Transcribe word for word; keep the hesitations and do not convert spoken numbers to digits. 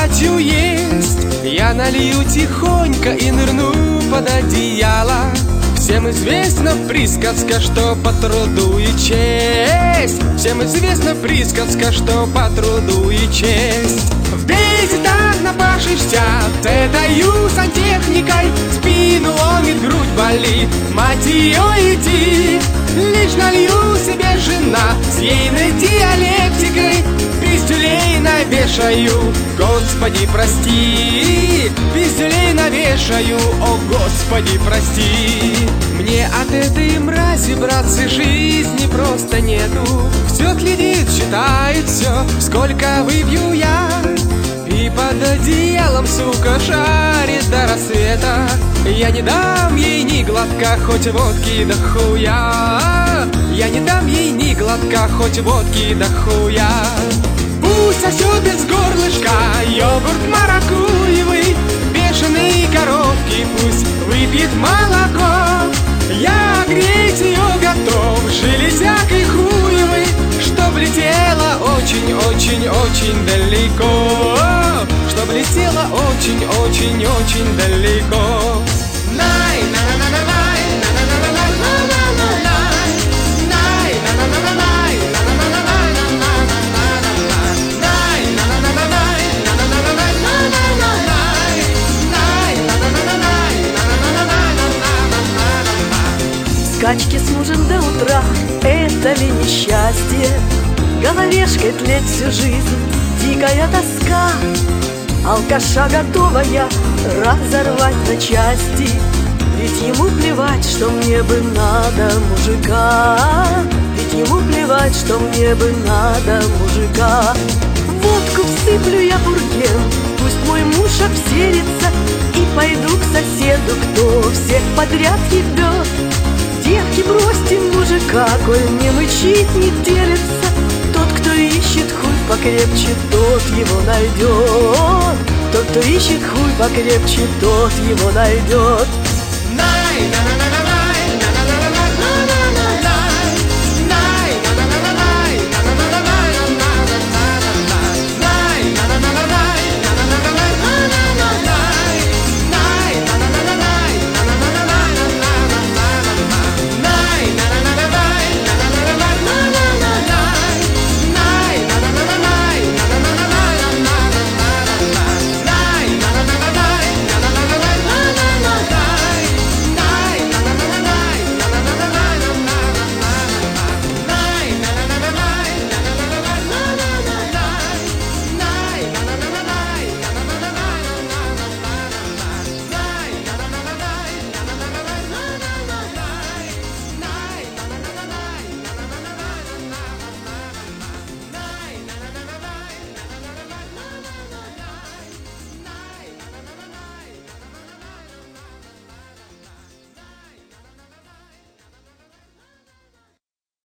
кроватью есть. Я налью тихонько и нырну под одеяло. Всем известна присказка, что по труду и честь. Всем известна присказка, что по труду и честь. В безе так напашешься, этой сантехникой. Спину ломит, грудь болит, мать ее иди. Лишь налью себе жена с ейной диалектикой. Пиздюлей навешаю, Господи, прости. Пиздюлей навешаю, о Господи, прости. Мне от этой мрази, братцы, жизни просто нету. Все следит, считает все, сколько выпью я. И под одеялом, сука, шарит до рассвета. Я не дам ей ни глотка, хоть водки да хуя. Я не дам ей ни глотка, хоть водки да хуя. Пусть сосет без горлышка йогурт маракуевый. Бешеные коровки пусть выпьет молоко. Я греть ее готов железякой хуевой, чтоб летела очень-очень-очень далеко. Чтоб летела очень-очень-очень далеко. Скачки с мужем до утра, это ли несчастье? Головешкой тлеть всю жизнь, дикая тоска. Алкаша готовая разорвать на части. Ведь ему плевать, что мне бы надо мужика. Ведь ему плевать, что мне бы надо мужика. Водку всыплю я бурген, пусть мой муж обсерится. И пойду к соседу, кто всех подряд ебет. Девки, бросьте мужика, коль не мычит, не делится. Тот, кто ищет хуй покрепче, тот его найдет. Тот, кто ищет хуй покрепче, тот его найдет. Най, на на на на